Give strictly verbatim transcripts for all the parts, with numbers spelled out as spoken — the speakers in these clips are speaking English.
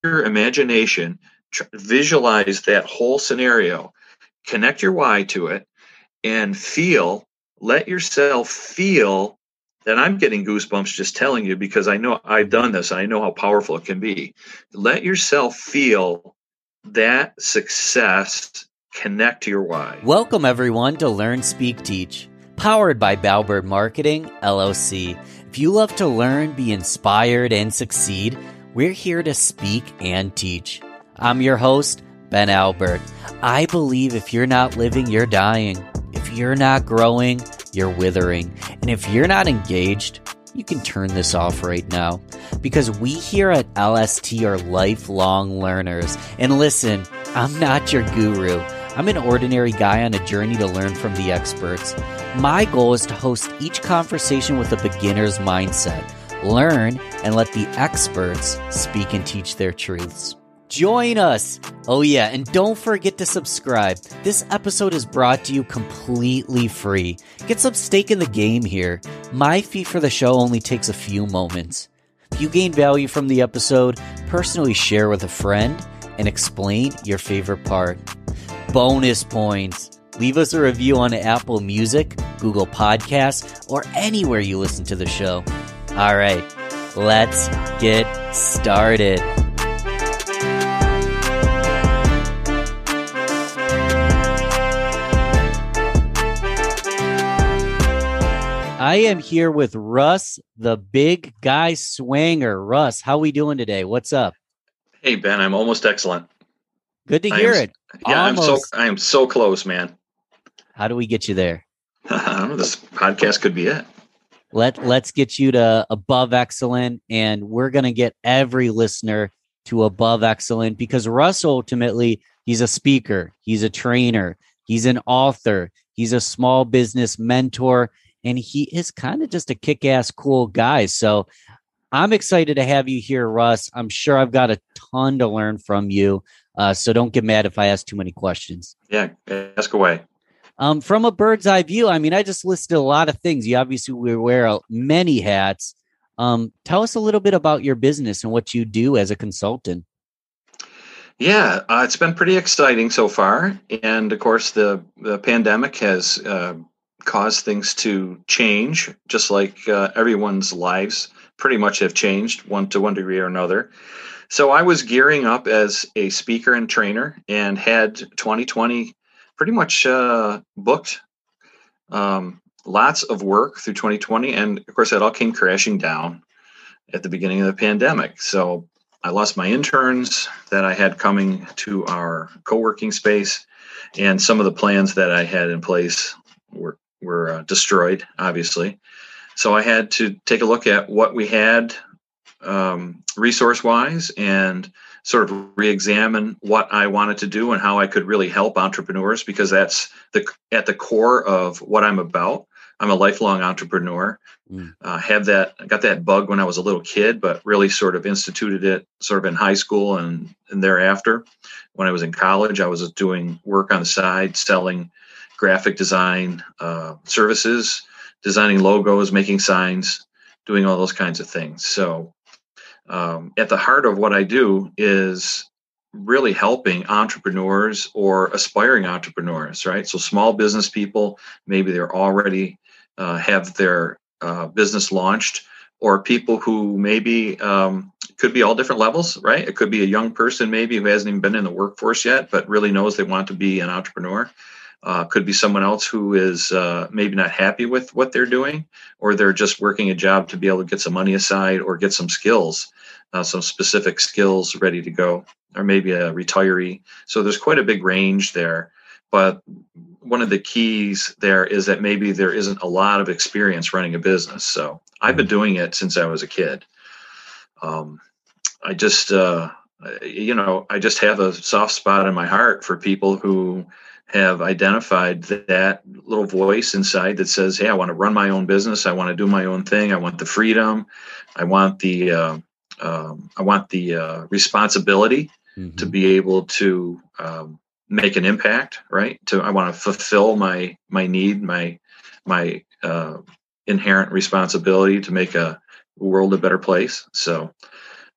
your imagination, tr- visualize that whole scenario, connect your why to it, and feel, let yourself feel that. I'm getting goosebumps just telling you because I know I've done this and I know how powerful it can be. Let yourself feel that success, connect to your why. Welcome everyone to Learn, Speak, Teach, powered by Bowbird Marketing, L L C. If you love to learn, be inspired, and succeed, we're here to speak and teach. I'm your host, Ben Albert. I believe if you're not living, you're dying. If you're not growing, you're withering. And if you're not engaged, you can turn this off right now. Because we here at L S T are lifelong learners. And listen, I'm not your guru. I'm an ordinary guy on a journey to learn from the experts. My goal is to host each conversation with a beginner's mindset. Learn and let the experts speak and teach their truths. Join us! Oh yeah, and don't forget to subscribe. This episode is brought to you completely free. Get some stake in the game here. My fee for the show only takes a few moments. If you gain value from the episode, personally share with a friend and explain your favorite part. Bonus points. Leave us a review on Apple Music, Google Podcasts, or anywhere you listen to the show. All right, let's get started. I am here with Russ, the big guy swanger. Russ, how we doing today? What's up? Hey, Ben, I'm almost excellent. Good to hear am, it. Yeah, Almost. I'm so I am so close, man. How do we get you there? I don't know. This podcast could be it. Let, let's get you to above excellent, and we're going to get every listener to above excellent because Russ, ultimately, he's a speaker, he's a trainer, he's an author, he's a small business mentor, and he is kind of just a kick-ass cool guy. So I'm excited to have you here, Russ. I'm sure I've got a ton to learn from you, uh, so don't get mad if I ask too many questions. Yeah, ask away. Um, from a bird's eye view, I mean, I just listed a lot of things. You obviously wear many hats. Um, tell us a little bit about your business and what you do as a consultant. Yeah, uh, it's been pretty exciting so far. And of course, the, the pandemic has uh, caused things to change, just like uh, everyone's lives pretty much have changed one to one degree or another. So I was gearing up as a speaker and trainer and had twenty twenty pretty much uh, booked um, lots of work through twenty twenty. And of course, that all came crashing down at the beginning of the pandemic. So I lost my interns that I had coming to our co-working space, and some of the plans that I had in place were, were uh, destroyed, obviously. So I had to take a look at what we had um, resource-wise and sort of re-examine what I wanted to do and how I could really help entrepreneurs, because that's the at the core of what I'm about. I'm a lifelong entrepreneur. Mm. Uh, have that I got that bug when I was a little kid, but really sort of instituted it sort of in high school and, and thereafter. When I was in college, I was doing work on the side, selling graphic design uh, services, designing logos, making signs, doing all those kinds of things. So Um, at the heart of what I do is really helping entrepreneurs or aspiring entrepreneurs, right? So small business people, maybe they're already uh, have their uh, business launched, or people who maybe um, could be all different levels, right? It could be a young person maybe who hasn't even been in the workforce yet, but really knows they want to be an entrepreneur. Uh, could be someone else who is uh, maybe not happy with what they're doing, or they're just working a job to be able to get some money aside or get some skills, uh, some specific skills ready to go, or maybe a retiree. So there's quite a big range there. But one of the keys there is that maybe there isn't a lot of experience running a business. So I've been doing it since I was a kid. Um, I just, uh, you know, I just have a soft spot in my heart for people who have identified that little voice inside that says, hey, I want to run my own business. I want to do my own thing. I want the freedom. I want the uh, um, I want the uh, responsibility mm-hmm. to be able to um, make an impact, right? To I want to fulfill my my need, my my uh, inherent responsibility to make a world a better place. So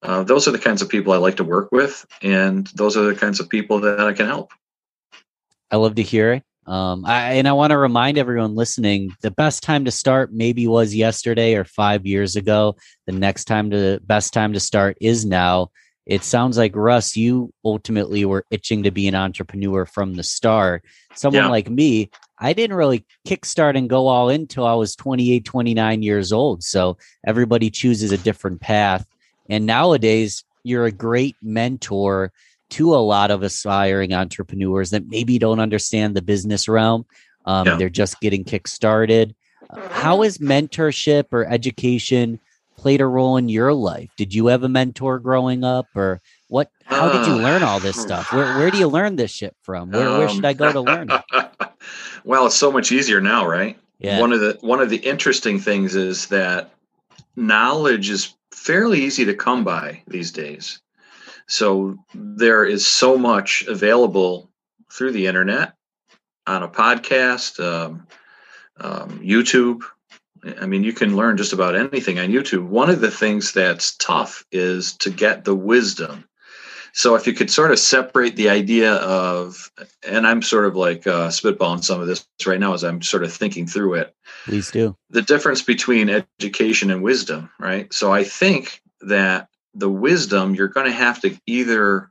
uh, those are the kinds of people I like to work with, and those are the kinds of people that I can help. I love to hear it. Um, I, and I want to remind everyone listening, the best time to start maybe was yesterday or five years ago. The next time to best time to start is now. It sounds like, Russ, you ultimately were itching to be an entrepreneur from the start. Someone Yeah. like me, I didn't really kickstart and go all in until I was twenty-eight, twenty-nine years old. So everybody chooses a different path. And nowadays, you're a great mentor to a lot of aspiring entrepreneurs that maybe don't understand the business realm. Um, Yeah. they're just getting kickstarted. How has mentorship or education played a role in your life? Did you have a mentor growing up, or what? How did you learn all this stuff? Where where do you learn this shit from? Where where should Um, I go to learn it? well, it's so much easier now, right? Yeah. One of the one of the interesting things is that knowledge is fairly easy to come by these days. So there is so much available through the internet, on a podcast, um, um, YouTube. I mean, you can learn just about anything on YouTube. One of the things that's tough is to get the wisdom. So if you could sort of separate the idea of, and I'm sort of like uh, spitballing some of this right now as I'm sort of thinking through it, Please do. the difference between education and wisdom, right? So I think that the wisdom, you're going to have to either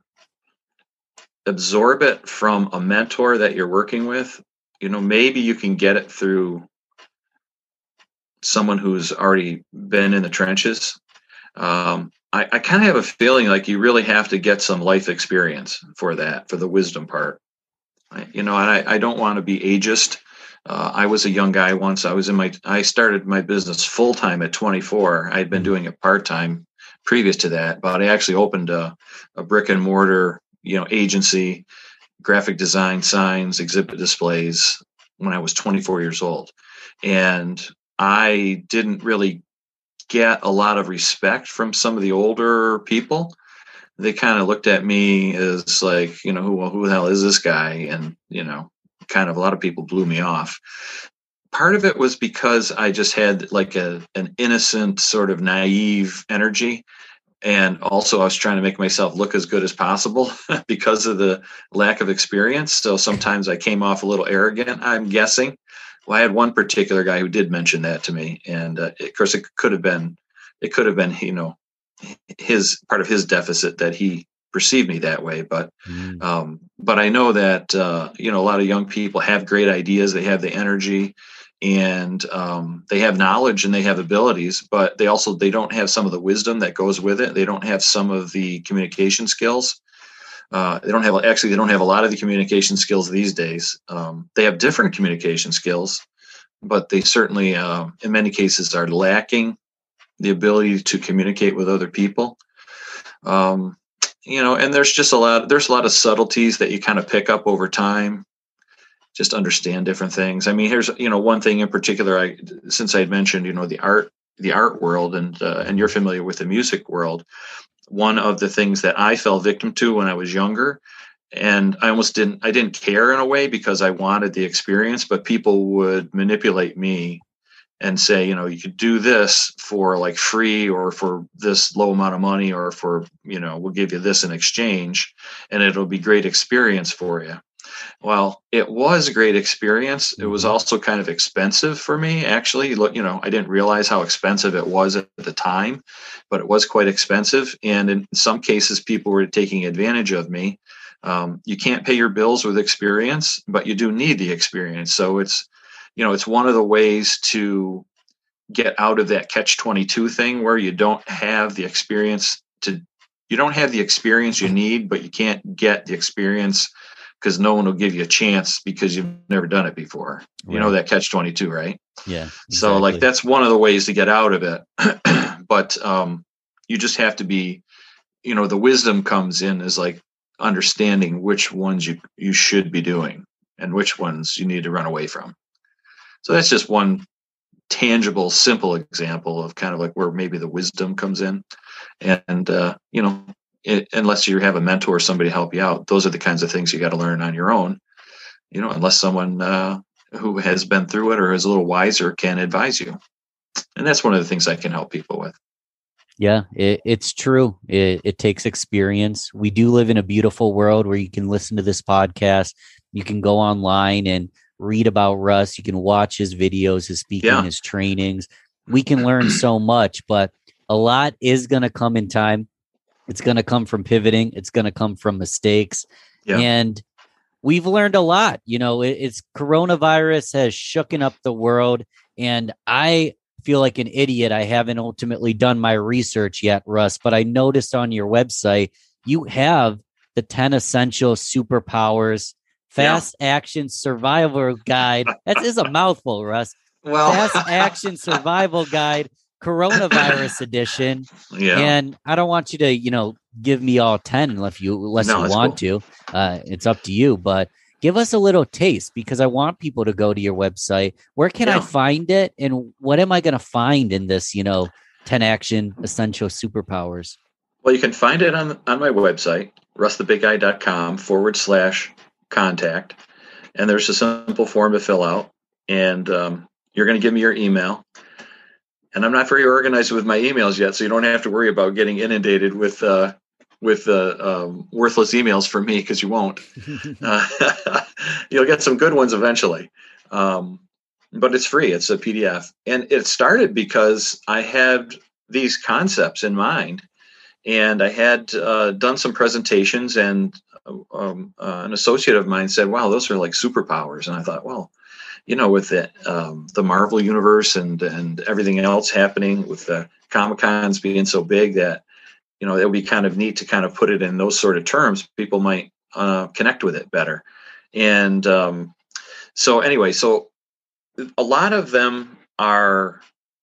absorb it from a mentor that you're working with. You know, maybe you can get it through someone who's already been in the trenches. Um, I, I kind of have a feeling like you really have to get some life experience for that, for the wisdom part. I, you know, and I, I don't want to be ageist. Uh, I was a young guy once. I was in my, I started my business full time at twenty-four. I'd been doing it part time previous to that, but I actually opened a, a brick and mortar, you know, agency, graphic design, signs, exhibit displays when I was twenty-four years old. And I didn't really get a lot of respect from some of the older people. They kind of looked at me as like, you know, who, who the hell is this guy? And, you know, kind of a lot of people blew me off. Part of it was because I just had like a, an innocent sort of naive energy. And also I was trying to make myself look as good as possible because of the lack of experience. So sometimes I came off a little arrogant, I'm guessing. Well, I had one particular guy who did mention that to me. And uh, of course it could have been, it could have been, you know, his part of his deficit that he perceived me that way. But, Mm. um, but I know that, uh, you know, a lot of young people have great ideas. They have the energy, and um, they have knowledge and they have abilities, but they also, they don't have some of the wisdom that goes with it. They don't have some of the communication skills. Uh, they don't have, actually, they don't have a lot of the communication skills these days. Um, they have different communication skills, but they certainly, uh, in many cases, are lacking the ability to communicate with other people. Um, you know, and there's just a lot, there's a lot of subtleties that you kind of pick up over time. Just understand different things. I mean, here's, you know, one thing in particular, I, since I had mentioned, you know, the art, the art world, and, uh, and you're familiar with the music world. One of the things that I fell victim to when I was younger, and I almost didn't, I didn't care in a way because I wanted the experience, but people would manipulate me and say, you know, you could do this for like free or for this low amount of money, or for, you know, we'll give you this in exchange and it'll be great experience for you. Well, it was a great experience. It was also kind of expensive for me, actually. Look, you know, I didn't realize how expensive it was at the time, but it was quite expensive. And in some cases, people were taking advantage of me. Um, you can't pay your bills with experience, but you do need the experience. So it's, you know, it's one of the ways to get out of that catch twenty-two thing where you don't have the experience to, you don't have the experience you need, but you can't get the experience because no one will give you a chance because you've never done it before. You know, that catch twenty-two, right? Yeah. Exactly. So like, that's one of the ways to get out of it. But um, you just have to be, you know, the wisdom comes in is like understanding which ones you, you should be doing and which ones you need to run away from. So that's just one tangible, simple example of kind of like where maybe the wisdom comes in. And, uh, you know, it, unless you have a mentor or somebody to help you out, those are the kinds of things you got to learn on your own, you know, unless someone uh, who has been through it or is a little wiser can advise you. And that's one of the things I can help people with. Yeah, it, it's true. It, it takes experience. We do live in a beautiful world where you can listen to this podcast. You can go online and read about Russ. You can watch his videos, his speaking, Yeah. his trainings. We can learn so much, but a lot is going to come in time. It's going to come from pivoting. It's going to come from mistakes. Yeah. And we've learned a lot. You know, it, it's coronavirus has shooken up the world. And I feel like an idiot. I haven't ultimately done my research yet, Russ, but I noticed on your website, you have the ten essential superpowers, fast yeah. action survival guide. That is a mouthful, Russ. Well, fast action survival guide, coronavirus edition. Yeah. And I don't want you to, you know, give me all ten unless you, unless no, you want cool. to. Uh, it's up to you, but give us a little taste because I want people to go to your website. Where can yeah. I find it? And what am I going to find in this, you know, ten action essential superpowers? Well, you can find it on, on my website, russthebigguy.com forward slash contact. And there's a simple form to fill out. And um, you're going to give me your email. And I'm not very organized with my emails yet, so you don't have to worry about getting inundated with uh, with uh, um, worthless emails from me, because you won't. uh, you'll get some good ones eventually. Um, but it's free. It's a P D F. And it started because I had these concepts in mind. And I had uh, done some presentations, and um, uh, an associate of mine said, wow, those are like superpowers. And I thought, well, you know, with the, um, the Marvel universe and, and everything else happening with the Comic-Cons being so big that, you know, it would be kind of neat to kind of put it in those sort of terms. People might uh, connect with it better. And um, so anyway, so a lot of them are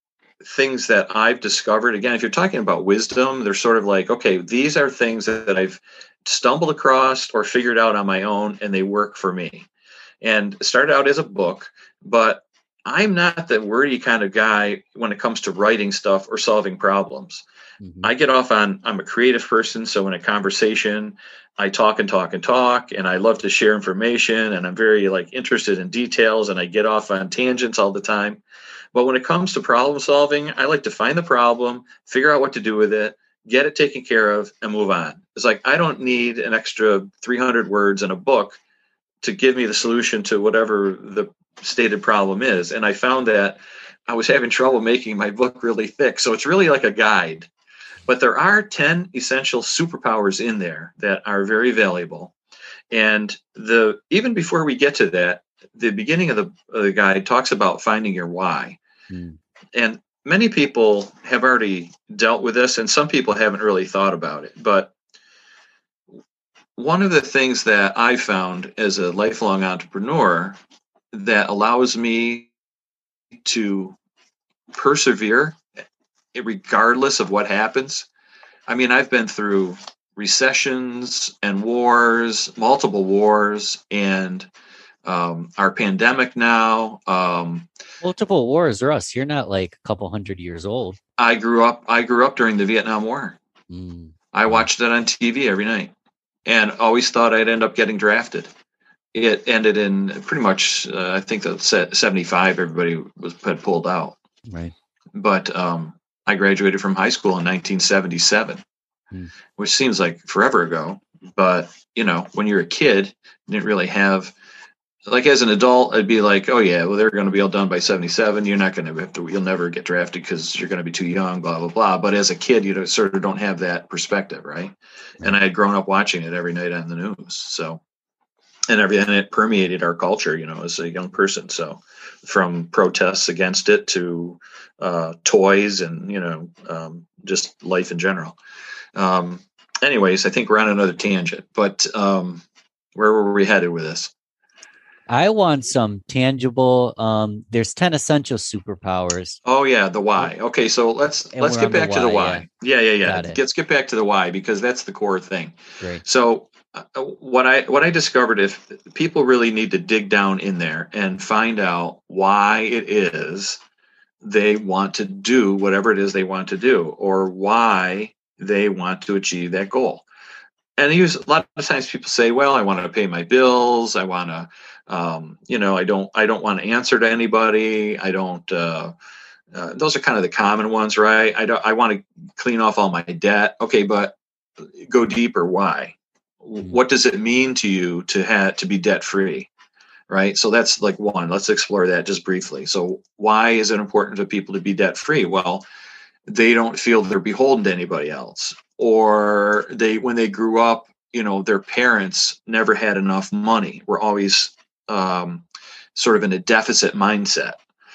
things that I've discovered. Again, if you're talking about wisdom, they're sort of like, okay, these are things that I've stumbled across or figured out on my own, and they work for me. And it started out as a book, but I'm not the wordy kind of guy when it comes to writing stuff or solving problems. Mm-hmm. I get off on, I'm a creative person. So in a conversation, I talk and talk and talk, and I love to share information, and I'm very like interested in details, and I get off on tangents all the time. But when it comes to problem solving, I like to find the problem, figure out what to do with it, get it taken care of, and move on. It's like, I don't need an extra three hundred words in a book to give me the solution to whatever the stated problem is. And I found that I was having trouble making my book really thick. So it's really like a guide. But there are ten essential superpowers in there that are very valuable. And the even before we get to that, the beginning of the, of the guide talks about finding your why. Mm. And many people have already dealt with this, and some people haven't really thought about it. But one of the things that I found as a lifelong entrepreneur that allows me to persevere regardless of what happens. I mean, I've been through recessions and wars, multiple wars, and um, our pandemic now. Um, multiple wars, Russ. You're not like a couple hundred years old. I grew up. I grew up during the Vietnam War. Mm. I watched it on T V every night, and always thought I'd end up getting drafted. It ended in pretty much, uh, I think that seventy-five, everybody was had pulled out. Right. But um, I graduated from high school in nineteen seventy-seven, hmm. which seems like forever ago. But, you know, when you're a kid, you didn't really have, like as an adult, I'd be like, oh, yeah, well, they're going to be all done by seventy-seven. You're not going to have to, you'll never get drafted because you're going to be too young, blah, blah, blah. But as a kid, you don't, sort of don't have that perspective, right? right? And I had grown up watching it every night on the news. So. And everything, it permeated our culture, you know, as a young person. So from protests against it to uh, toys and, you know, um, just life in general. Um, anyways, I think we're on another tangent, but um, where were we headed with this? I want some tangible, um, there's ten essential superpowers. Oh yeah. The why. Okay. So let's, and let's get back the to the why. Yeah. Yeah. Yeah. yeah. Let's get back to the why, because that's the core thing. Great. So uh, what I, what I discovered, if people really need to dig down in there and find out why it is they want to do whatever it is they want to do, or why they want to achieve that goal. And use a lot of times people say, well, I want to pay my bills. I want to, Um, you know, I don't, I don't want to answer to anybody. I don't, uh, Uh, those are kind of the common ones, right? I don't. I want to clean off all my debt. Okay, but go deeper. Why? Mm-hmm. What does it mean to you to have to be debt free? Right. So that's like one. Let's explore that just briefly. So why is it important to people to be debt free? Well, they don't feel they're beholden to anybody else, or they when they grew up, you know, their parents never had enough money. We're always um, sort of in a deficit mindset.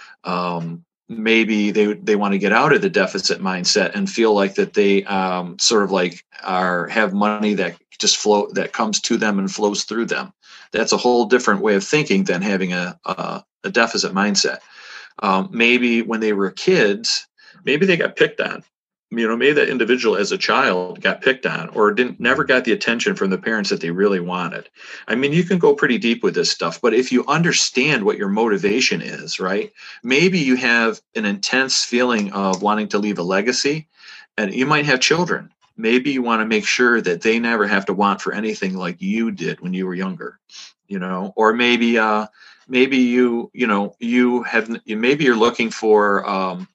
Um, maybe they they want to get out of the deficit mindset and feel like that they um, sort of like are have money that just flow that comes to them and flows through them. That's a whole different way of thinking than having a a, a deficit mindset. Um, maybe when they were kids, maybe they got picked on. You know, maybe that individual as a child got picked on or didn't never got the attention from the parents that they really wanted. I mean, you can go pretty deep with this stuff, but if you understand what your motivation is, right? Maybe you have an intense feeling of wanting to leave a legacy, and you might have children. Maybe you want to make sure that they never have to want for anything like you did when you were younger, you know, or maybe, uh, maybe you, you know, you have, maybe you're looking for, um,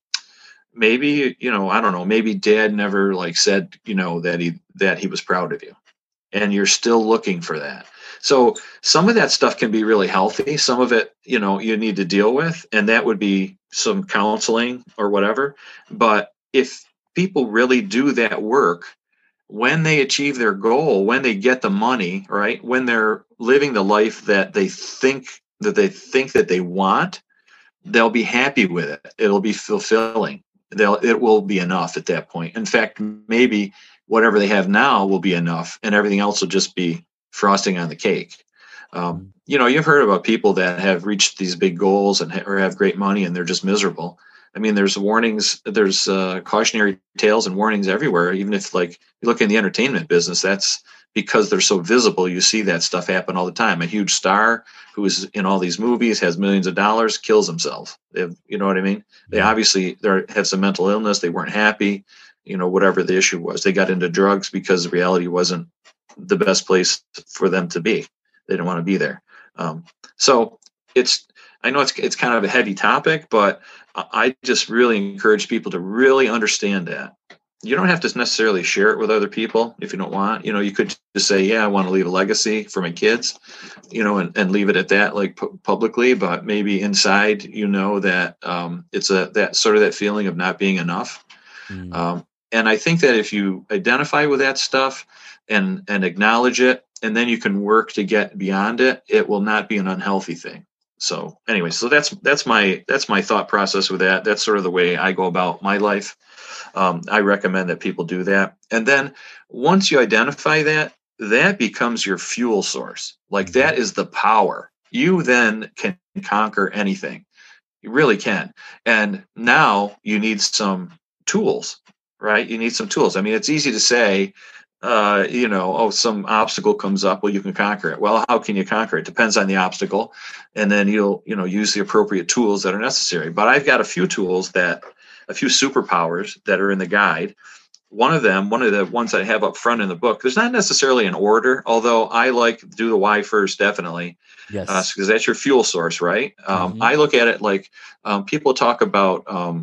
maybe, you know, I don't know, maybe dad never like said, you know, that he, that he was proud of you, and you're still looking for that. So some of that stuff can be really healthy. Some of it, you know, you need to deal with, and that would be some counseling or whatever. But if people really do that work, when they achieve their goal, when they get the money, right, when they're living the life that they think that they think that they want, they'll be happy with it. It'll be fulfilling. They'll it will be enough at that point. In fact, maybe whatever they have now will be enough, and everything else will just be frosting on the cake. Um, you know, you've heard about people that have reached these big goals and ha- or have great money, and they're just miserable. I mean, there's warnings, there's uh, cautionary tales and warnings everywhere. Even if, like, you look in the entertainment business, that's because they're so visible. You see that stuff happen all the time. A huge star who is in all these movies, has millions of dollars, kills himself. They have, you know what I mean? They obviously they have some mental illness. They weren't happy, you know, whatever the issue was. They got into drugs because reality wasn't the best place for them to be. They didn't want to be there. Um, so it's, I know it's it's kind of a heavy topic, but I just really encourage people to really understand that. You don't have to necessarily share it with other people if you don't want. You know, you could just say, yeah, I want to leave a legacy for my kids, you know, and, and leave it at that, like pu- publicly, but maybe inside, you know, that um, it's a, that sort of that feeling of not being enough. Mm. Um, and I think that if you identify with that stuff and, and acknowledge it, and then you can work to get beyond it, it will not be an unhealthy thing. So anyway, so that's, that's my, that's my thought process with that. That's sort of the way I go about my life. Um, I recommend that people do that. And then once you identify that, that becomes your fuel source. Like, that is the power. You then can conquer anything. You really can. And now you need some tools, right? You need some tools. I mean, it's easy to say, uh, you know, oh, some obstacle comes up, well, you can conquer it. Well, how can you conquer it? Depends on the obstacle. And then you'll, you know, use the appropriate tools that are necessary. But I've got a few tools that, a few superpowers that are in the guide. One of them, one of the ones I have up front in the book, there's not necessarily an order, although I like to do the why first, definitely. Yes. Because uh, that's your fuel source, right? Um, Mm-hmm. I look at it like um, people talk about, um,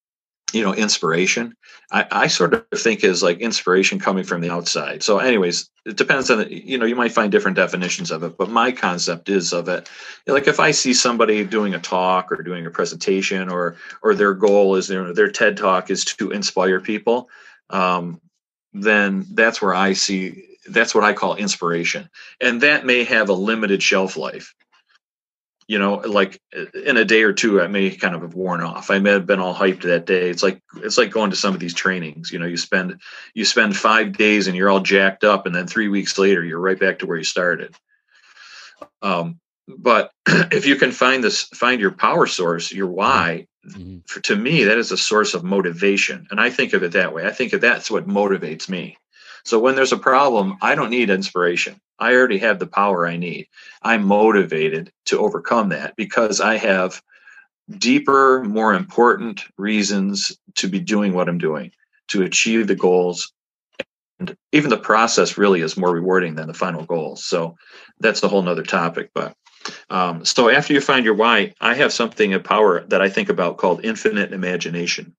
you know, inspiration. I, I sort of think is like inspiration coming from the outside. So anyways, it depends on, the, you know, you might find different definitions of it, but my concept is of it. Like, if I see somebody doing a talk or doing a presentation, or, or their goal is, their, their TED talk is to inspire people, um, then that's where I see, that's what I call inspiration. And that may have a limited shelf life. You know, like in a day or two, I may kind of have worn off. I may have been all hyped that day. It's like, it's like going to some of these trainings. You know, you spend you spend five days and you're all jacked up, and then three weeks later, you're right back to where you started. Um, but if you can find this, find your power source, your why. Mm-hmm. For, to me, that is a source of motivation, and I think of it that way. I think of that's what motivates me. So when there's a problem, I don't need inspiration. I already have the power I need. I'm motivated to overcome that because I have deeper, more important reasons to be doing what I'm doing, to achieve the goals. And even the process really is more rewarding than the final goals. So that's a whole nother topic. But Um, so after you find your why, I have something of power that I think about called infinite imagination.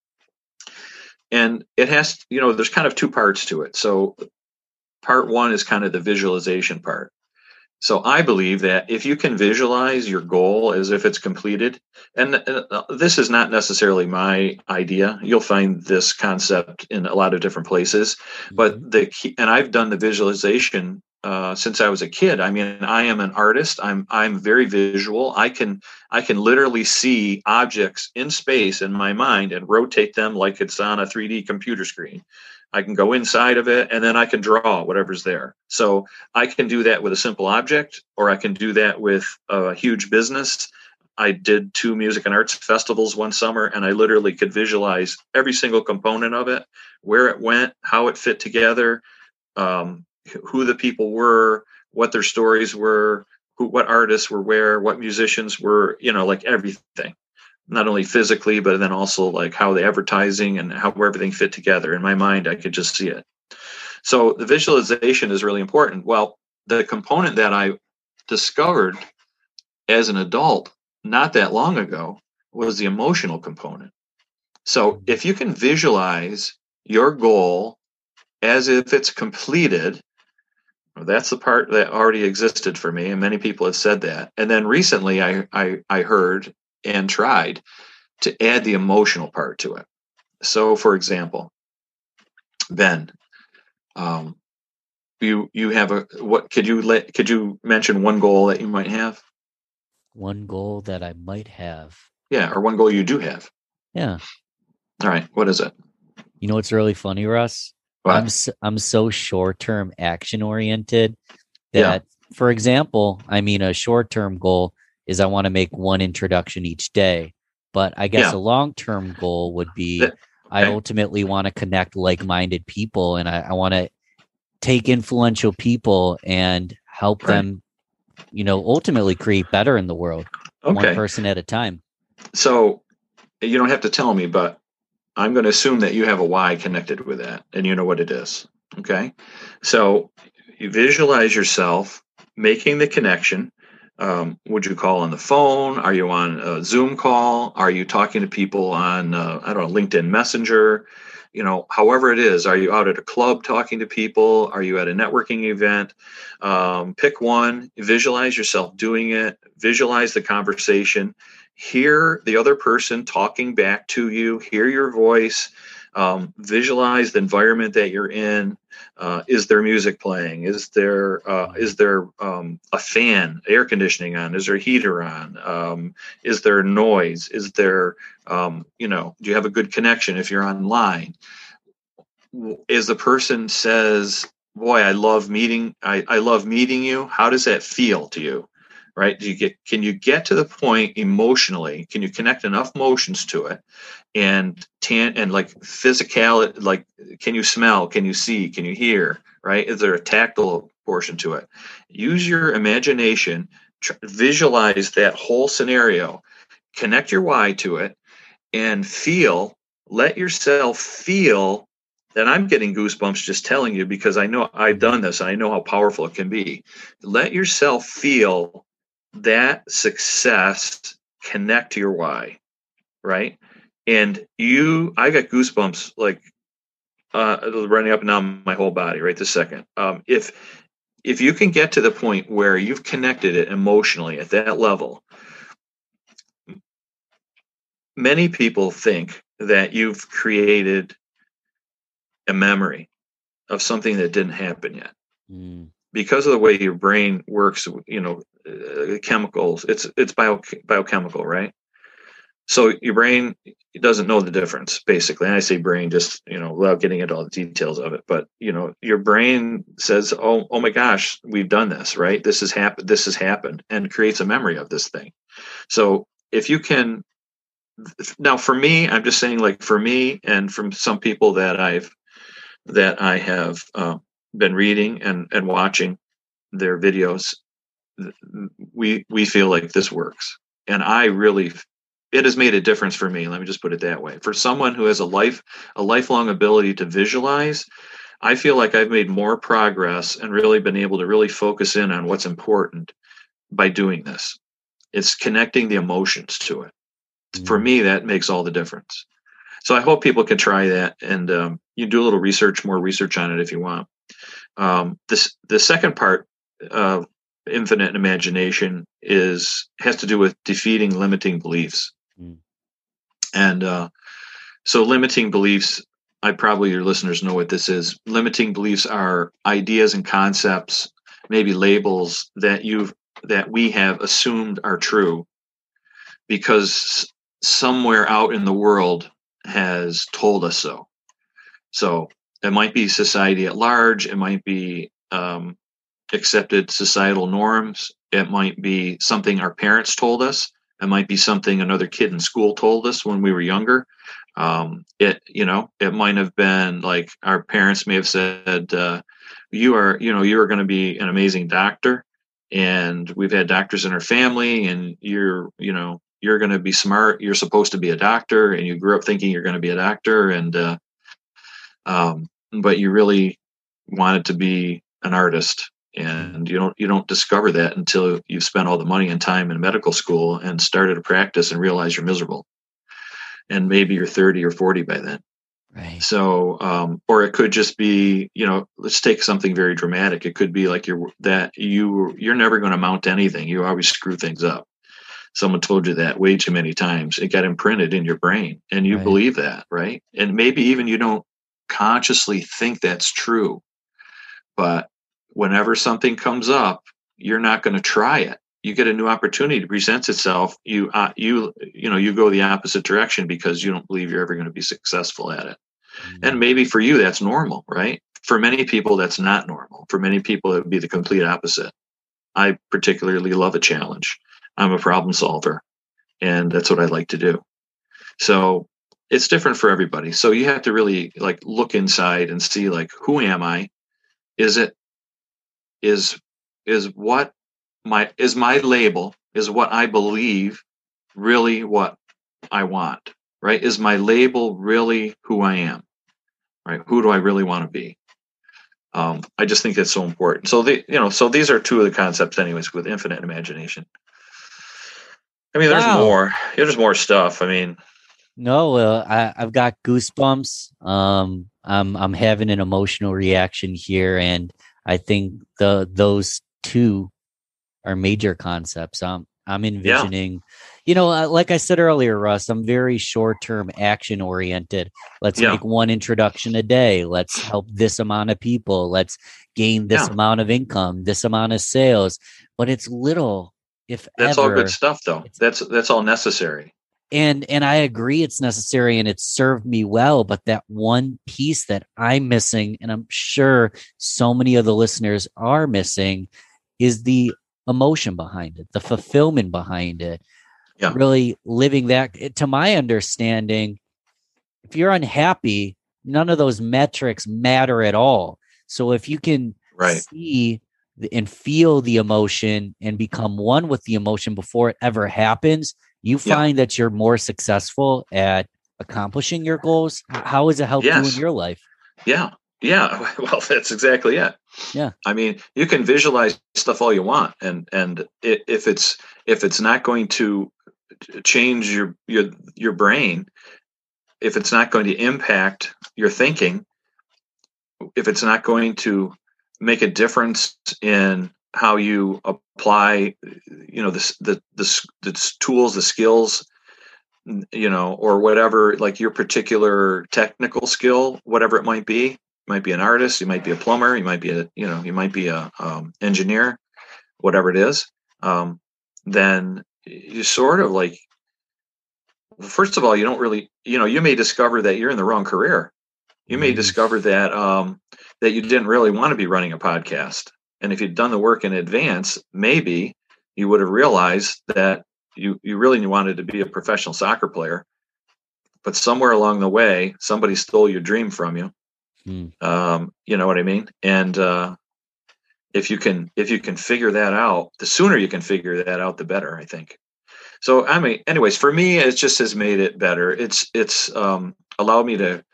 And it has, you know, there's kind of two parts to it. So part one is kind of the visualization part. So I believe that if you can visualize your goal as if it's completed, and uh, this is not necessarily my idea, you'll find this concept in a lot of different places, but Mm-hmm. the key, and I've done the visualization uh, since I was a kid. I mean, I am an artist. I'm I'm very visual. I can I can literally see objects in space in my mind and rotate them like it's on a three D computer screen. I can go inside of it and then I can draw whatever's there. So I can do that with a simple object, or I can do that with a huge business. I did two music and arts festivals one summer, and I literally could visualize every single component of it, where it went, how it fit together, um, who the people were, what their stories were, who, what artists were where, what musicians were, you know, like everything. Not only physically, but then also like how the advertising and how everything fit together. In my mind, I could just see it. So the visualization is really important. Well, the component that I discovered as an adult not that long ago was the emotional component. So if you can visualize your goal as if it's completed, that's the part that already existed for me, and many people have said that. And then recently I I, I heard and tried to add the emotional part to it. So for example, Ben, um, you you have a what could you let could you mention one goal that you might have? One goal that I might have. Yeah, or one goal you do have. Yeah. All right, what is it? You know what's really funny, Russ? I'm What? so, I'm so short-term action oriented Yeah, that, for example, I mean, a short-term goal is I want to make one introduction each day. But I guess yeah. a long-term goal would be That, I okay, ultimately want to connect like-minded people, and I, I want to take influential people and help right. them, you know, ultimately create better in the world, one Okay. person at a time. So you don't have to tell me, but I'm going to assume that you have a why connected with that, and you know what it is. Okay. So you visualize yourself making the connection. Um, would you call on the phone? Are you on a Zoom call? Are you talking to people on, uh, I don't know, LinkedIn Messenger? You know, however it is, are you out at a club talking to people? Are you at a networking event? Um, pick one, visualize yourself doing it, visualize the conversation, hear the other person talking back to you, hear your voice, um, visualize the environment that you're in. Uh, is there music playing? Is there uh, is there um, a fan, air conditioning on? Is there a heater on? Um, is there noise? Is there um, you know? Do you have a good connection if you're online? Is the person says, "Boy, I love meeting. I, I love meeting you." How does that feel to you? Right? Do you get? Can you get to the point emotionally? Can you connect enough emotions to it? And tan and like physical, like can you smell, can you see, can you hear, right? Is there a tactile portion to it? Use your imagination, tr- visualize that whole scenario, connect your why to it, and feel, let yourself feel that. I'm getting goosebumps just telling you because I know I've done this and I know how powerful it can be. Let yourself feel that success connect to your why, right? And you, I got goosebumps like uh, running up and down my whole body right this second. Um, if if you can get to the point where you've connected it emotionally at that level, many people think that you've created a memory of something that didn't happen yet Mm. because of the way your brain works. You know, uh, chemicals. It's it's bio, biochemical, right? So your brain doesn't know the difference, basically. And I say brain just, you know, without getting into all the details of it. But, you know, your brain says, oh, oh my gosh, we've done this, right? This has happened. This has happened, and creates a memory of this thing. So if you can, now for me, I'm just saying, like for me and from some people that I've, that I have uh, been reading and, and watching their videos, we, we feel like this works. And I really, it has made a difference for me. Let me just put it that way. For someone who has a life, a lifelong ability to visualize, I feel like I've made more progress and really been able to really focus in on what's important by doing this. It's connecting the emotions to it. Mm. For me, that makes all the difference. So I hope people can try that, and um, you do a little research, more research on it if you want. Um, this the second part of infinite imagination is has to do with defeating limiting beliefs. Mm. And uh, so limiting beliefs, I probably your listeners know what this is. Limiting beliefs are ideas and concepts, maybe labels that you've that we have assumed are true because somewhere out in the world has told us so. So it might be society at large. It might be um, accepted societal norms. It might be something our parents told us. It might be something another kid in school told us when we were younger. Um, it, you know, it might have been like our parents may have said, uh, you are, you know, you are going to be an amazing doctor. And we've had doctors in our family, and you're, you know, you're going to be smart. You're supposed to be a doctor, and you grew up thinking you're going to be a doctor. And, uh, um, but you really wanted to be an artist. And you don't you don't discover that until you've spent all the money and time in medical school and started a practice and realize you're miserable. And maybe you're thirty or forty by then. Right. So, um, or it could just be, you know, let's take something very dramatic. It could be like you're that you you're never going to amount to anything. You always screw things up. Someone told you that way too many times. It got imprinted in your brain, and you Right. believe that, right? And maybe even you don't consciously think that's true, but whenever something comes up, you're not going to try it. You get a new opportunity to present itself. You, uh, you, you know, you go the opposite direction because you don't believe you're ever going to be successful at it. Mm. And maybe for you, that's normal, right? For many people, that's not normal. For many people, it would be the complete opposite. I particularly love a challenge. I'm a problem solver, and that's what I like to do. So it's different for everybody. So you have to really like look inside and see, like, who am I? Is it, is, is what my, is my label, is what I believe really what I want, right? Is my label really who I am, right? Who do I really want to be? Um, I just think it's so important. So the, you know, so these are two of the concepts anyways with infinite imagination. I mean, there's Wow. more, there's more stuff. I mean, No, uh, I, I've got goosebumps. Um, I'm I'm having an emotional reaction here, and I think the those two are major concepts. Um, I'm yeah, envisioning, you know, uh, like I said earlier, Russ, I'm very short term action oriented. Let's yeah, make one introduction a day. Let's help this amount of people. Let's gain this yeah. amount of income, this amount of sales. But it's little, if That's all good ever. stuff, though. It's, That's that's all necessary. and and I agree it's necessary and it's served me well. But that one piece that I'm missing, and I'm sure so many of the listeners are missing, is the emotion behind it, the fulfillment behind it, Yeah, really living that. To my understanding, if you're unhappy, none of those metrics matter at all. So if you can right. see and feel the emotion and become one with the emotion before it ever happens, you Yeah. find that you're more successful at accomplishing your goals. How has it helped you in Yes. your life? Yeah. Yeah. Well, that's exactly it. Yeah. I mean, you can visualize stuff all you want, and and it, if it's if it's not going to change your your your brain, if it's not going to impact your thinking, if it's not going to make a difference in how you apply, you know, the the the, the tools, the skills, you know, or whatever, like your particular technical skill, whatever it might be. You might be an artist, you might be a plumber, you might be a, you know, you might be a um, engineer, whatever it is. Um, then you sort of like, first of all, you don't really, you know, you may discover that you're in the wrong career. You may Mm. discover that um, that you didn't really want to be running a podcast, and if you'd done the work in advance, maybe you would have realized that you you really wanted to be a professional soccer player. But somewhere along the way, somebody stole your dream from you. Mm. Um, you know what I mean? And uh, if you can if you can figure that out, the sooner you can figure that out, the better, I think. So I mean, anyways, for me, it just has made it better. It's it's um, allowed me to.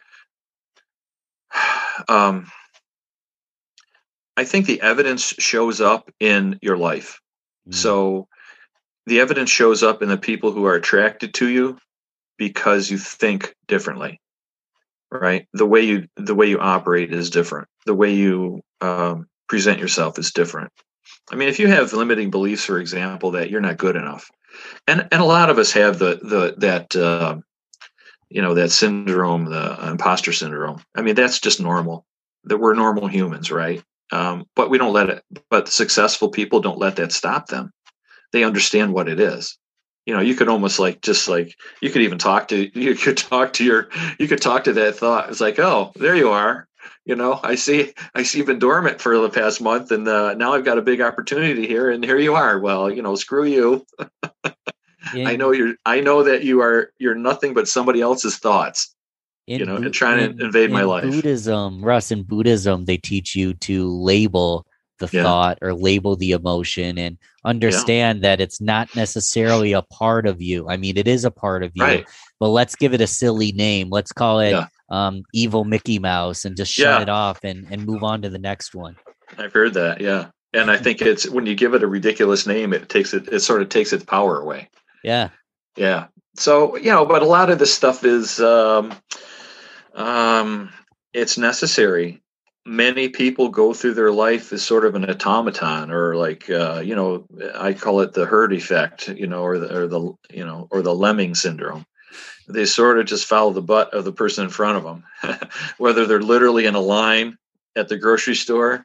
Um, I think the evidence shows up in your life. Mm. So the evidence shows up in the people who are attracted to you because you think differently, right? The way you the way you operate is different. The way you um, present yourself is different. I mean, if you have limiting beliefs, for example, that you're not good enough, and and a lot of us have the the that uh, you know that syndrome, the imposter syndrome. I mean, that's just normal. That we're normal humans, right? Um, but we don't let it. But successful people don't let that stop them. They understand what it is. You know, you could almost like just like you could even talk to you could talk to your you could talk to that thought. It's like, oh, there you are. You know, I see I see you've been dormant for the past month, and uh, now I've got a big opportunity here, and here you are. Well, you know, screw you. I know In you're. I know that you are. You're nothing but somebody else's thoughts. You in know, and Bu- trying to in invade my in life. Buddhism, Russ, in Buddhism, they teach you to label the Yeah, thought or label the emotion and yeah, understand that it's not necessarily a part of you. I mean, it is a part of you, right. but let's give it a silly name. Let's call it Yeah, um, evil Mickey Mouse and just shut yeah. it off and and move on to the next one. I've heard that. Yeah, and I think it's when you give it a ridiculous name, it takes it. It sort of takes its power away. Yeah. Yeah. So, you know, but a lot of this stuff is um um it's necessary. Many people go through their life as sort of an automaton or like uh, you know, I call it the herd effect, you know, or the or the you know, or the lemming syndrome. They sort of just follow the butt of the person in front of them, whether they're literally in a line at the grocery store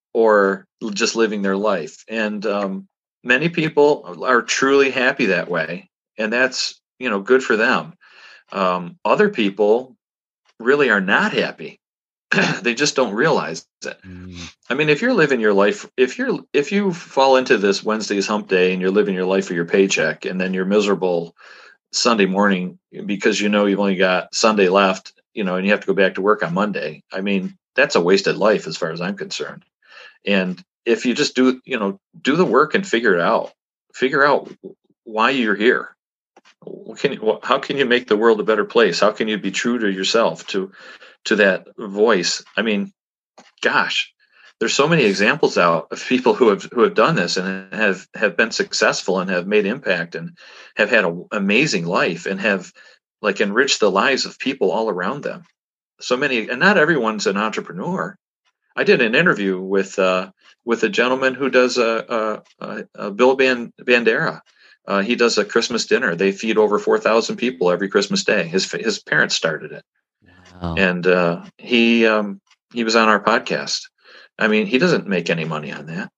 or just living their life. And um, many people are truly happy that way, and that's you know good for them. Um, other people really are not happy. They just don't realize it. Mm. I mean, if you're living your life, if you're if you fall into this Wednesday's hump day and you're living your life for your paycheck, and then you're miserable Sunday morning because you know you've only got Sunday left, you know, and you have to go back to work on Monday. I mean, that's a wasted life as far as I'm concerned. And if you just do, you know, do the work and figure it out, figure out why you're here. What can you, how can you make the world a better place? How can you be true to yourself, to to that voice? I mean, gosh, there's so many examples out of people who have who have done this and have have been successful and have made impact and have had an amazing life and have like enriched the lives of people all around them. So many, and not everyone's an entrepreneur. I did an interview with uh, with a gentleman who does a, a, a, a Bill Band, Bandera. Uh, he does a Christmas dinner. They feed over four thousand people every Christmas day. His his parents started it, Wow. and uh, he um, he was on our podcast. I mean, he doesn't make any money on that.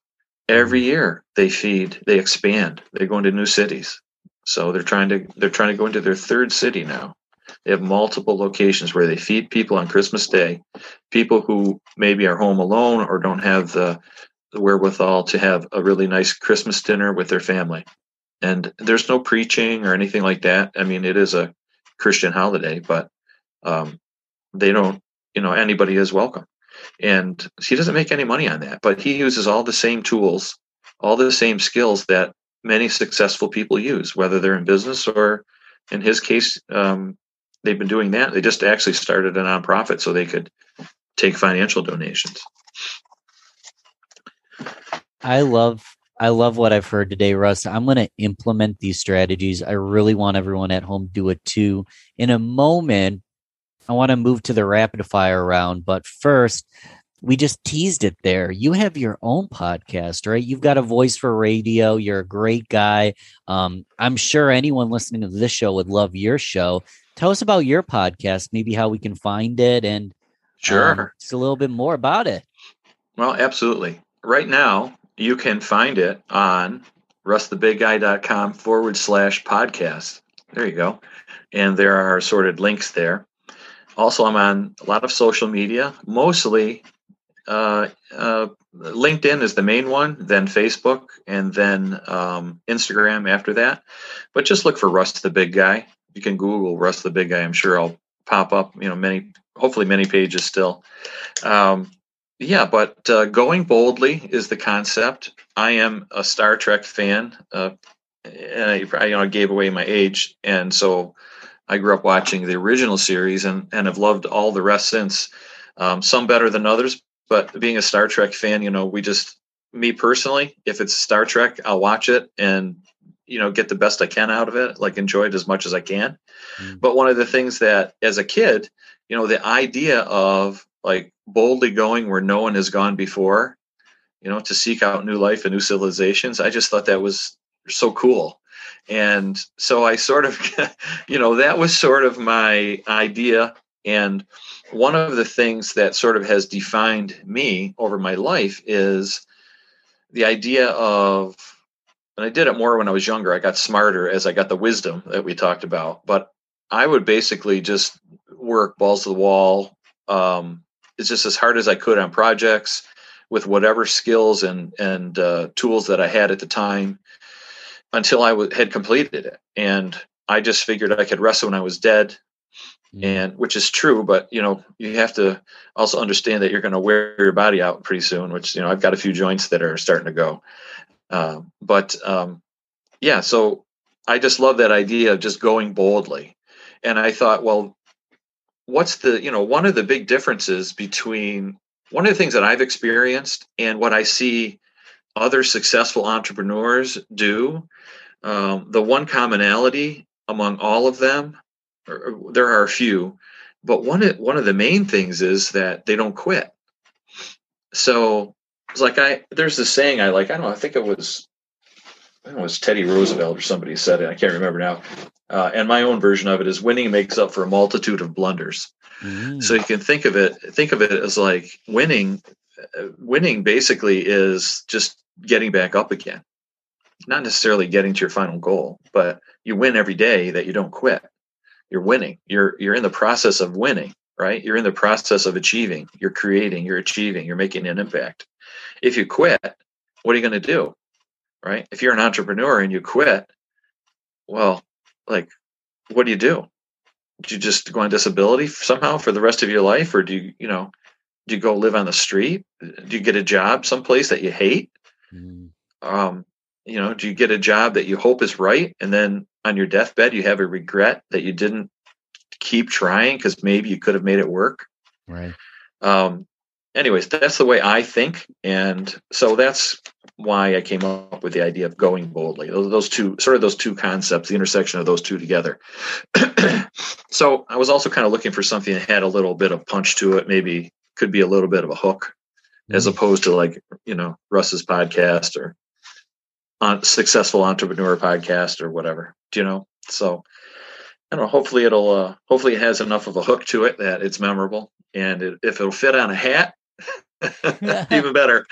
Every Mm. year they feed, they expand, they go into new cities. So they're trying to they're trying to go into their third city now. They have multiple locations where they feed people on Christmas Day, people who maybe are home alone or don't have the, the wherewithal to have a really nice Christmas dinner with their family. And there's no preaching or anything like that. I mean, it is a Christian holiday, but um, they don't, you know, anybody is welcome. And he doesn't make any money on that, but he uses all the same tools, all the same skills that many successful people use, whether they're in business or in his case, um, they've been doing that. They just actually started a nonprofit so they could take financial donations. I love I love what I've heard today, Russ. I'm going to implement these strategies. I really want everyone at home to do it too. In a moment, I want to move to the rapid fire round, but first, we just teased it there. You have your own podcast, right? You've got a voice for radio. You're a great guy. Um, I'm sure anyone listening to this show would love your show. Tell us about your podcast, maybe how we can find it, and um, Sure. just a little bit more about it. Well, absolutely. Right now, you can find it on rustthebigguy.com forward slash podcast. There you go. And there are assorted links there. Also, I'm on a lot of social media, mostly uh, uh, LinkedIn is the main one, then Facebook, and then um, Instagram after that. But just look for Rust the Big Guy. You can Google Rust the Big Guy. I'm sure I'll pop up, you know, many, hopefully many pages still. Um, yeah, but uh, going boldly is the concept. I am a Star Trek fan, uh, and I, I, you know, I gave away my age, and so I grew up watching the original series and, and have loved all the rest since. Um, some better than others, but being a Star Trek fan, you know, we just me personally, if it's Star Trek, I'll watch it and, you know, get the best I can out of it, like enjoy it as much as I can. Mm. But one of the things that as a kid, you know, the idea of like boldly going where no one has gone before, you know, to seek out new life and new civilizations, I just thought that was so cool. And so I sort of, you know, that was sort of my idea. And one of the things that sort of has defined me over my life is the idea of, and I did it more when I was younger. I got smarter as I got the wisdom that we talked about. But I would basically just work balls to the wall. Um, it's just as hard as I could on projects with whatever skills and and uh, tools that I had at the time until I w- had completed it. And I just figured I could rest when I was dead, Mm. and which is true. But you know, you have to also understand that you're going to wear your body out pretty soon. Which you know, I've got a few joints that are starting to go. Uh, but um, yeah, so I just love that idea of just going boldly. And I thought, well, what's the, you know, one of the big differences between one of the things that I've experienced and what I see other successful entrepreneurs do, um, the one commonality among all of them, or, or there are a few, but one of, one of the main things is that they don't quit. So it's like I, there's this saying I like, I don't know, I think it was, I don't know, it was Teddy Roosevelt or somebody said it. I can't remember now. Uh, and my own version of it is winning makes up for a multitude of blunders. Mm. So you can think of it, think of it as like winning, uh, winning basically is just getting back up again, not necessarily getting to your final goal, but you win every day that you don't quit. You're winning. You're, you're in the process of winning, right? You're in the process of achieving, you're creating, you're achieving, you're making an impact. If you quit, what are you going to do? Right? If you're an entrepreneur and you quit, well, like, what do you do? Do you just go on disability somehow for the rest of your life? Or do you, you know, do you go live on the street? Do you get a job someplace that you hate? Mm. Um, you know, do you get a job that you hope is right? And then on your deathbed, you have a regret that you didn't keep trying because maybe you could have made it work. Right. Um, anyways, that's the way I think. And so that's why I came up with the idea of going boldly. Those, those two, sort of those two concepts, the intersection of those two together. So I was also kind of looking for something that had a little bit of punch to it, maybe could be a little bit of a hook, mm. as opposed to like, you know, Russ's podcast or on Successful Entrepreneur podcast or whatever, you know? So I don't know, hopefully it'll, uh, hopefully it has enough of a hook to it that it's memorable. And it, if it'll fit on a hat, even better.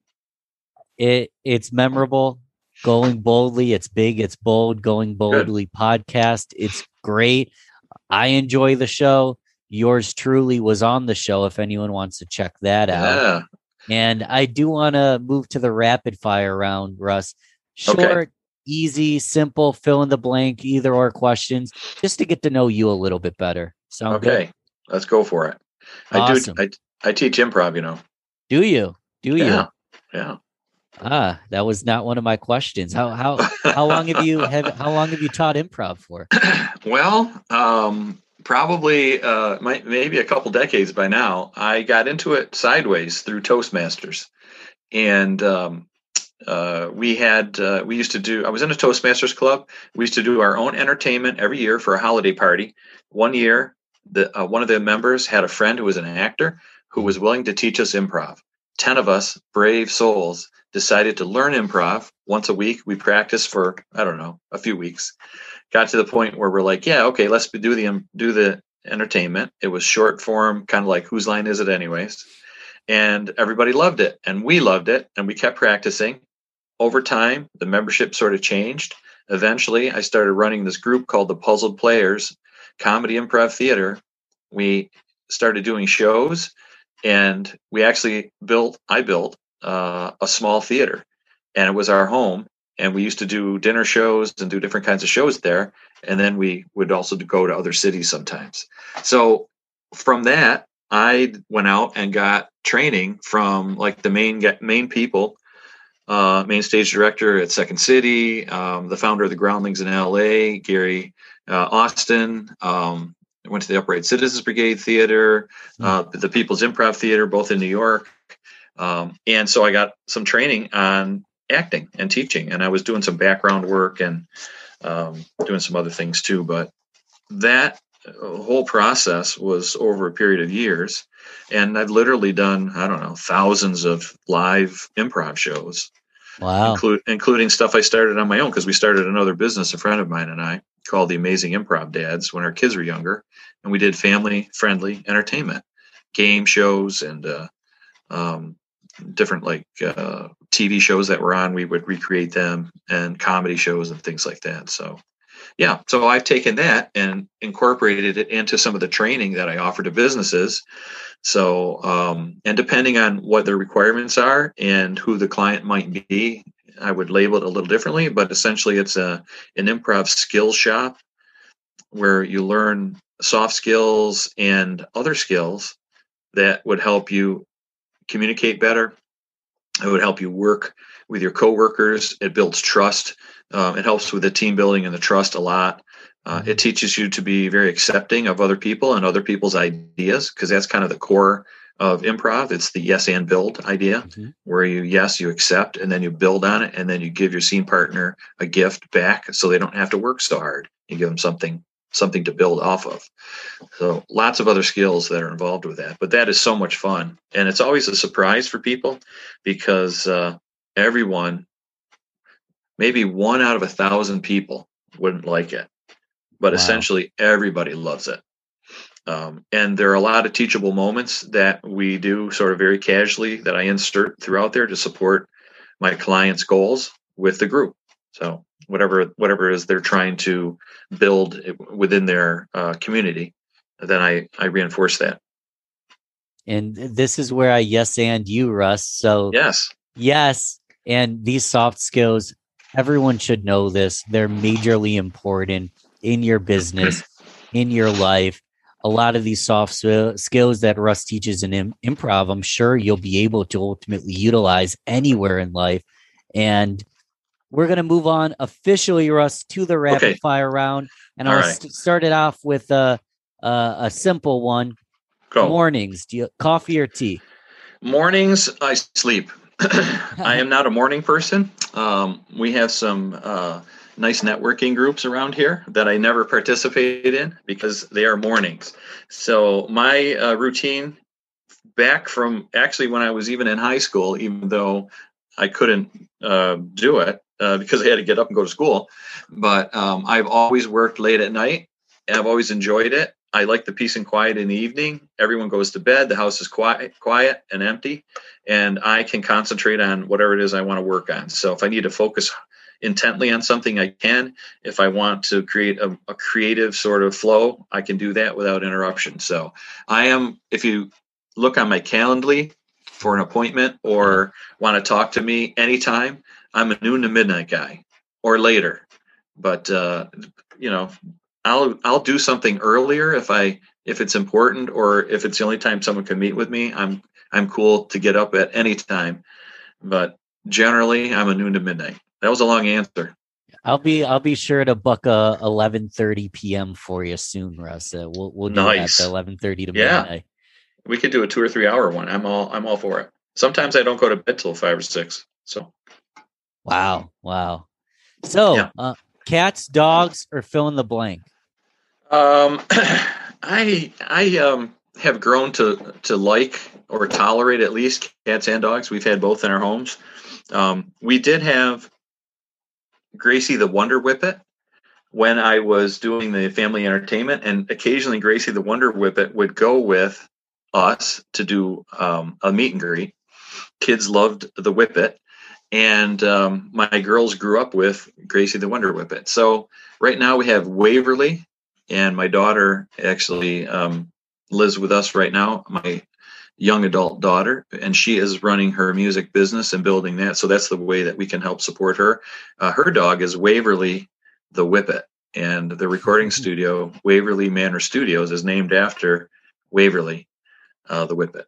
It it's memorable. Going boldly, it's big, it's bold. Going boldly Good. Podcast, it's great. I enjoy the show. Yours truly was on the show. If anyone wants to check that yeah. out, and I do want to move to the rapid fire round, Russ. Short, okay. Easy, simple, fill in the blank, either or questions, just to get to know you a little bit better. Sound okay? Good? Let's go for it. Awesome. I do. I, I teach improv. You know. Do you? Do you? Yeah. Yeah. Ah, that was not one of my questions. How how how long have you have how long have you taught improv for? Well, um, probably uh, might, maybe a couple decades by now. I got into it sideways through Toastmasters, and um, uh, we had uh, we used to do. I was in a Toastmasters club. We used to do our own entertainment every year for a holiday party. One year, the uh, one of the members had a friend who was an actor who was willing to teach us improv. Ten of us, brave souls, decided to learn improv once a week. We practiced for, I don't know, a few weeks. Got to the point where we're like, yeah, okay, let's do the do the entertainment. It was short form, kind of like Whose Line Is It Anyways? And everybody loved it, and we loved it, and we kept practicing. Over time, the membership sort of changed. Eventually, I started running this group called the Puzzled Players Comedy Improv Theater. We started doing shows, and we actually built, I built uh, a small theater, and it was our home. And we used to do dinner shows and do different kinds of shows there. And then we would also go to other cities sometimes. So from that, I went out and got training from like the main main people, uh, main stage director at Second City, um, the founder of the Groundlings in L A, Gary uh, Austin. Um, I went to the Upright Citizens Brigade Theater, uh, the People's Improv Theater, both in New York. Um, and so I got some training on acting and teaching, and I was doing some background work and um, doing some other things too. But that whole process was over a period of years. And I've literally done, I don't know, thousands of live improv shows, Wow. include, including stuff I started on my own, because we started another business, a friend of mine and I, called the Amazing Improv Dads, when our kids were younger. And we did family friendly entertainment, game shows, and uh, um, different like uh, T V shows that were on. We would recreate them, and comedy shows and things like that. So yeah, so I've taken that and incorporated it into some of the training that I offer to businesses. So, um, and depending on what their requirements are and who the client might be, I would label it a little differently. But essentially, it's a an improv skills shop where you learn soft skills and other skills that would help you communicate better. It would help you work with your coworkers. It builds trust. Um, it helps with the team building and the trust a lot. Uh, it teaches you to be very accepting of other people and other people's ideas, because that's kind of the core of improv. It's the yes and build idea, mm-hmm. where you, yes, you accept, and then you build on it, and then you give your scene partner a gift back so they don't have to work so hard. You give them something something to build off of. So lots of other skills that are involved with that. But that is so much fun. And it's always a surprise for people, because uh, everyone, maybe one out of a thousand people wouldn't like it. But wow. Essentially everybody loves it. Um, and there are a lot of teachable moments that we do sort of very casually that I insert throughout there to support my clients' goals with the group. So whatever whatever it is they're trying to build within their uh, community, then I, I reinforce that. And this is where I yes and you, Russ. So yes, yes. And these soft skills, everyone should know this. They're majorly important in your business, in your life. A lot of these soft skills that Russ teaches in im- improv, I'm sure you'll be able to ultimately utilize anywhere in life. And we're going to move on officially, Russ, to the rapid okay. fire round. And All I'll right. st- start it off with a, a, a simple one. Go. Mornings, do you coffee or tea? Mornings, I sleep. I am not a morning person. Um, we have some uh, nice networking groups around here that I never participate in because they are mornings. So my uh, routine back from actually when I was even in high school, even though I couldn't uh, do it uh, because I had to get up and go to school, but um, I've always worked late at night, and I've always enjoyed it. I like the peace and quiet in the evening. Everyone goes to bed. The house is quiet, quiet and empty, and I can concentrate on whatever it is I want to work on. So if I need to focus intently on something, I can. If I want to create a, a creative sort of flow, I can do that without interruption. So I am, if you look on my Calendly for an appointment or want to talk to me anytime, I'm a noon to midnight guy or later. But, uh, you know, I'll I'll do something earlier if I if it's important, or if it's the only time someone can meet with me. I'm I'm cool to get up at any time, but generally I'm a noon to midnight. That was a long answer. I'll be I'll be sure to book a eleven thirty p.m. for you soon, Russ. Uh, we'll we'll do nice. that eleven thirty to yeah. midnight. We could do a two or three hour one. I'm all I'm all for it. Sometimes I don't go to bed till five or six. So, wow, wow. So, yeah. uh, cats, dogs, or fill in the blank. Um, I I um have grown to to like or tolerate at least cats and dogs. We've had both in our homes. Um, we did have Gracie the Wonder Whippet when I was doing the family entertainment, and occasionally Gracie the Wonder Whippet would go with us to do um, a meet and greet. Kids loved the Whippet, and um, my girls grew up with Gracie the Wonder Whippet. So right now we have Waverly. And my daughter actually um, lives with us right now, my young adult daughter, and she is running her music business and building that. So that's the way that we can help support her. Uh, her dog is Waverly the Whippet, and the recording studio, Waverly Manor Studios, is named after Waverly uh, the Whippet.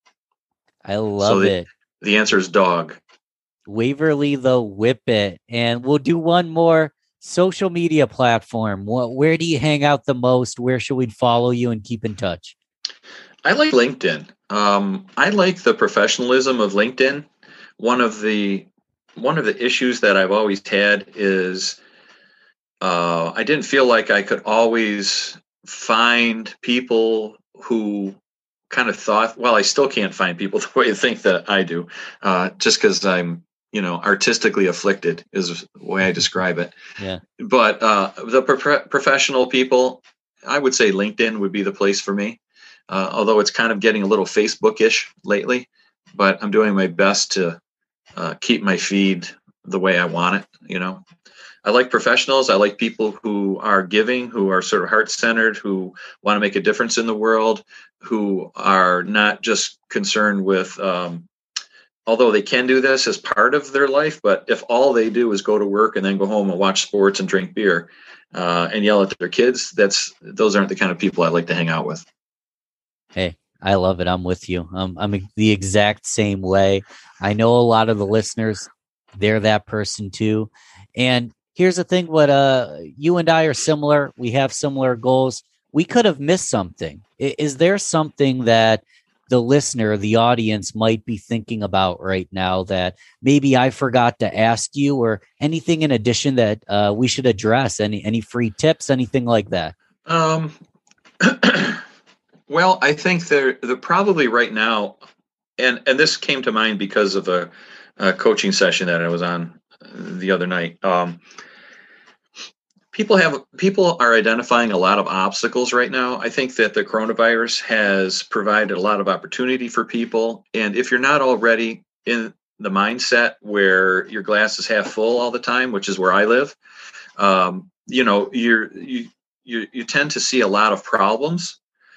I love so the, it. The answer is dog. Waverly the Whippet. And we'll do one more. Social media platform. What, where do you hang out the most? Where should we follow you and keep in touch? I like LinkedIn. Um, I like the professionalism of LinkedIn. One of the one of the issues that I've always had is uh, I didn't feel like I could always find people who kind of thought. Well, I still can't find people the way I think that I do, uh, just because I'm, you know, artistically afflicted is the way I describe it. Yeah. But uh, the pro- professional people, I would say LinkedIn would be the place for me. Uh, although it's kind of getting a little Facebook-ish lately, but I'm doing my best to uh, keep my feed the way I want it. You know, I like professionals. I like people who are giving, who are sort of heart-centered, who want to make a difference in the world, who are not just concerned with. Um, although they can do this as part of their life, but if all they do is go to work and then go home and watch sports and drink beer uh, and yell at their kids, that's those aren't the kind of people I like to hang out with. Hey, I love it. I'm with you. Um, I'm the exact same way. I know a lot of the listeners, they're that person too. And here's the thing, what uh, you and I are similar. We have similar goals. We could have missed something. I- Is there something that the listener, the audience might be thinking about right now that maybe I forgot to ask you, or anything in addition that uh, we should address? Any, any free tips, anything like that? Um, well, I think they're they're probably right now, and and this came to mind because of a, a coaching session that I was on the other night. Um, people have people are identifying a lot of obstacles right now. I think that the coronavirus has provided a lot of opportunity for people, and if you're not already in the mindset where your glass is half full all the time, which is where I live, um, you know, you're you you you tend to see a lot of problems.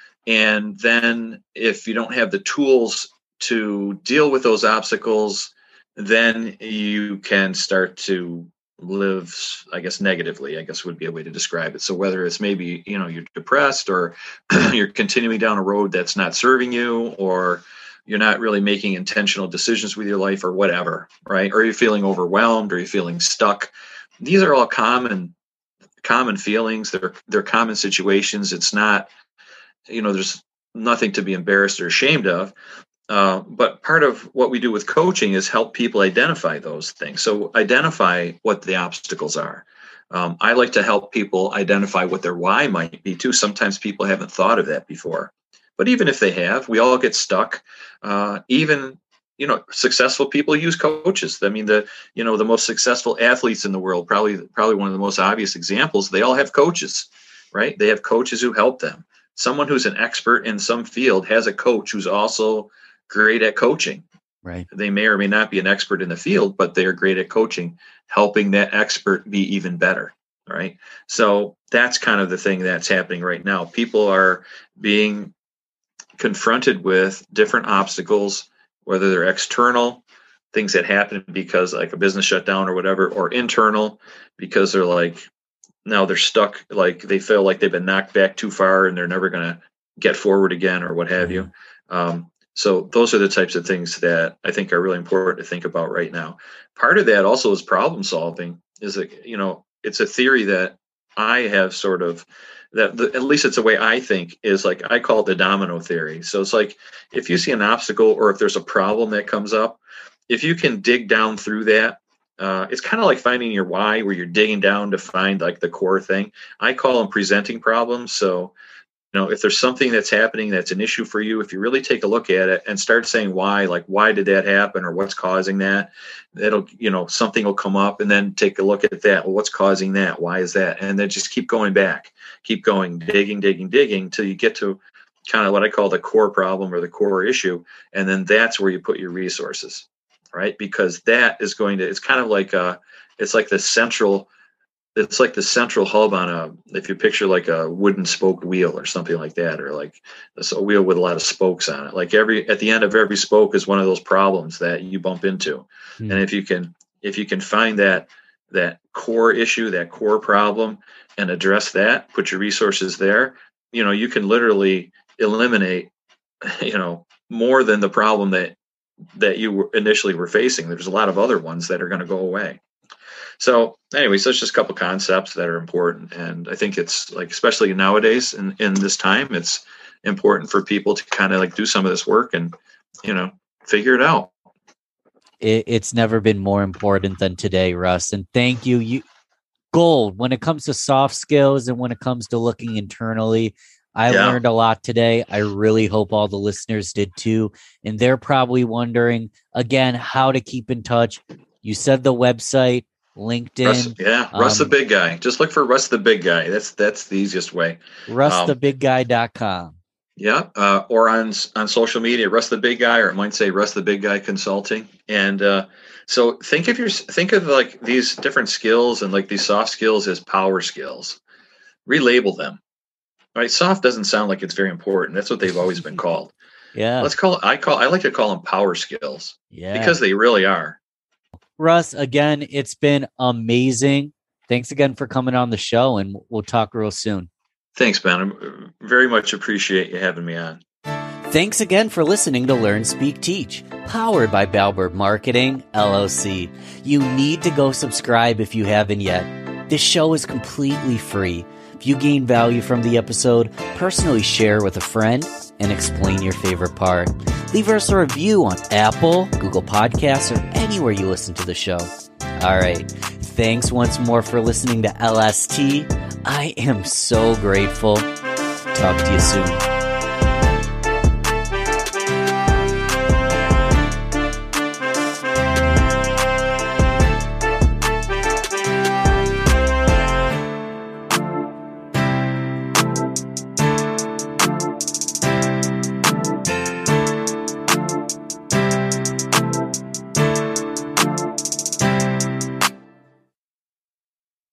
And then if you don't have the tools to deal with those obstacles, then you can start to live, I guess, negatively, I guess would be a way to describe it. So whether it's maybe, you know, you're depressed, or you're continuing down a road that's not serving you, or you're not really making intentional decisions with your life, or whatever, right? Or you're feeling overwhelmed, or you're feeling stuck. These are all common, common feelings. They're, they're common situations. It's not, you know, there's nothing to be embarrassed or ashamed of. Uh, but part of what we do with coaching is help people identify those things. So identify what the obstacles are. Um, I like to help people identify what their why might be too. Sometimes people haven't thought of that before, but even if they have, we all get stuck. Uh, even, you know, successful people use coaches. I mean, the, you know, the most successful athletes in the world, probably, probably one of the most obvious examples, they all have coaches, right? They have coaches who help them. Someone who's an expert in some field has a coach who's also great at coaching. Right. They may or may not be an expert in the field, but they are great at coaching, helping that expert be even better. Right. So that's kind of the thing that's happening right now. People are being confronted with different obstacles, whether they're external, things that happen because like a business shutdown or whatever, or internal because they're like, now they're stuck, like they feel like they've been knocked back too far and they're never going to get forward again, or what have you. Um, so those are the types of things that I think are really important to think about right now. Part of that also is problem solving. Is that, you know, it's a theory that I have sort of, that the, at least it's the way I think, is like, I call it the domino theory. So it's like, if you see an obstacle or if there's a problem that comes up, if you can dig down through that, Uh, it's kind of like finding your why, where you're digging down to find like the core thing. I call them presenting problems. So, you know, if there's something that's happening that's an issue for you, if you really take a look at it and start saying why, like why did that happen, or what's causing that, that'll, you know, something will come up, and then take a look at that. Well, what's causing that? Why is that? And then just keep going back, keep going, digging, digging, digging till you get to kind of what I call the core problem or the core issue. And then that's where you put your resources. Right, because that is going to, it's kind of like a, it's like the central, it's like the central hub on a, if you picture like a wooden spoke wheel or something like that, or like a wheel with a lot of spokes on it. Like every, at the end of every spoke is one of those problems that you bump into. Mm. And if you can, if you can find that, that core issue, that core problem, and address that, put your resources there, you know, you can literally eliminate, you know, more than the problem that that you were initially were facing. There's a lot of other ones that are going to go away. So anyways, that's just a couple concepts that are important. And I think it's like, especially nowadays in, in this time, it's, important for people to kind of like do some of this work and, you know, figure it out. It, it's never been more important than today, Russ. And thank you. You gold when it comes to soft skills and when it comes to looking internally. I Yeah. learned a lot today. I really hope all the listeners did too. And they're probably wondering, again, how to keep in touch. You said the website, LinkedIn. Russ, yeah, Russ um, the Big Guy. Just look for Russ the Big Guy. That's that's the easiest way. russ the big guy dot com. Yeah, uh, or on on social media, Russ the Big Guy, or it might say Russ the Big Guy Consulting. And uh, so think of your think of like these different skills and like these soft skills as power skills. Relabel them. Right? Soft doesn't sound like it's very important. That's what they've always been called. Yeah. Let's call it. I call. I like to call them power skills. Yeah. Because they really are. Russ, again, it's been amazing. Thanks again for coming on the show, and we'll talk real soon. Thanks, Ben. I very much appreciate you having me on. Thanks again for listening to Learn, Speak, Teach, powered by Bauer Marketing, L L C. You need to go subscribe if you haven't yet. This show is completely free. If you gain value from the episode, personally share with a friend and explain your favorite part. Leave us a review on Apple, Google Podcasts, or anywhere you listen to the show. All right. Thanks once more for listening to L S T. I am so grateful. Talk to you soon.